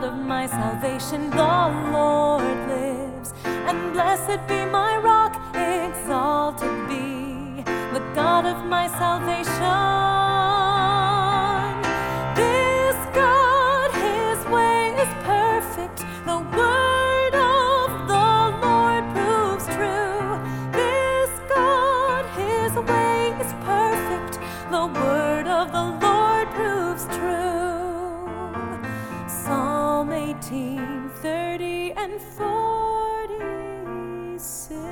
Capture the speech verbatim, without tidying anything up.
God of my salvation, the Lord lives. And blessed be my rock, exalted be the God of my salvation. This God, his way is perfect. The word of the Lord proves true. This God, his way is perfect. The word of the Lord proves true. Psalm eighteen, thirty and forty-six.